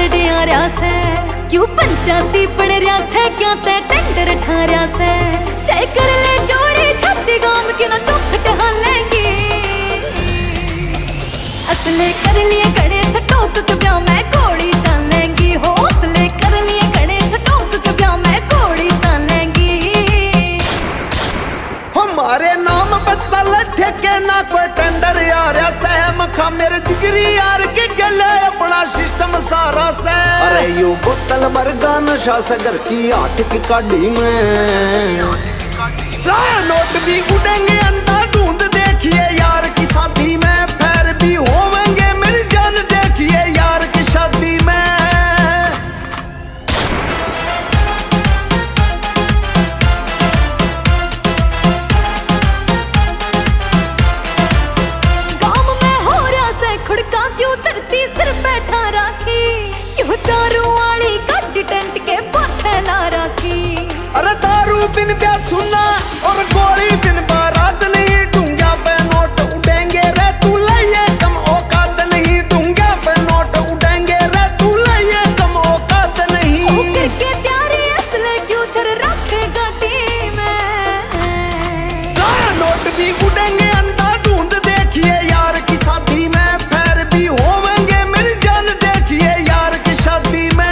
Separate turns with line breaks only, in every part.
डयारा से क्यों पंचायती पड़ रहा से क्या ते टेंडर ठारा से चाहे कर ले जोड़ी छत्ती गांव की ना चौखट हालेंगी असले कर लिए कड़े से टोक के ब्याह में घोड़ी चलेंगी हो असले कर लिए कड़े से टोक के ब्याह में घोड़ी चलेंगी
हमारे नाम बच्चा लठे के ना कोई टेंडर यार सहम खा मेरे जिगरी यार के गले अपना सिस्टम सारा से अरे यू बोतल वर्गा नशा सगर की आठ की काढ़ी में नोट भी उड़ेंगे अंडा ढूंढ देखिए यार की शादी में फिर भी होवेंगे मेरी जान देखिए यार की शादी में
गांव में हो रहा से खुड़का क्यों धरती सिर बैठा राखी क्यों दारू वाली गाड़ी टेंट के पाछे ला राखी
अरे दारू बिन ब्याह सुना और गोली बिन बारात नहीं दूंगा पे नोट उड़ेंगे रे तू लइए कम औकात नहीं दूंगा पे नोट उड़ेंगे रे तू लइए कम औकात नहीं
ओ करके त्यारी असले क्यों धर रखे गाड़ी में
नोट भी उड़ेंगे अंडा ढूंढ देखिए यार की शादी में फिर भी होवेंगे मेरी जान देखिए यार की शादी में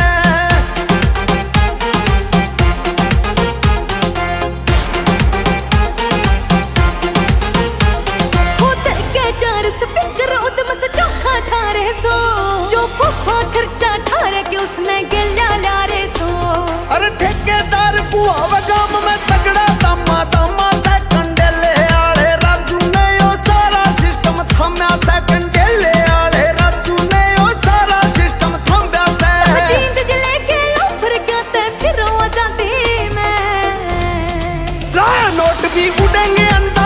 चार स्पीकर उदम से चौखा ठारे सो जो फुफा खर्चा ठारे के उसने गिल्ला ला रे सो
अरे ठेकेदार बुआ गांव में तगड़ा दामा दामा सेकंड ले आले राजू ने यो सारा सिस्टम थम्या सेकंड ले आले राजू ने यो सारा सिस्टम थम्या से
जींद जले के लोफर क्या ते फिर आ जाती मैं
नोट भी उड़ेंगे अंदर